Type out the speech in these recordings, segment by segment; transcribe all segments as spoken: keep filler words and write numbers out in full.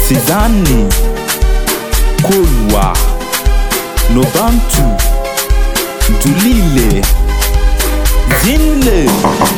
Sizani, Kolwa, Nobantu, Dulile, Zinle.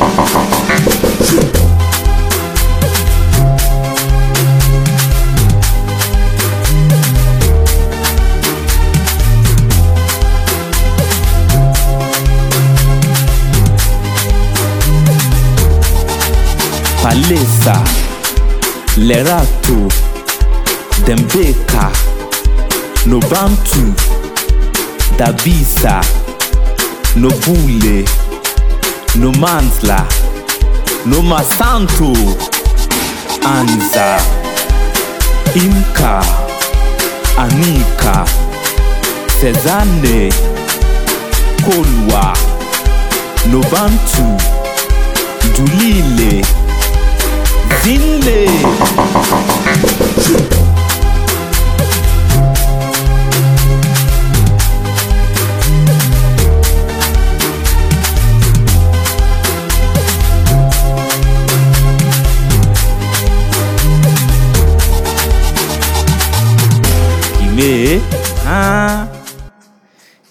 Palesa, Lerato, Dembeka, Nobantu, Dabisa, Nobule, Nomansla, Nomasanto, Anza, Imka, Anika, Sezane, Kolwa, Nobantu, Dulile, Zinle.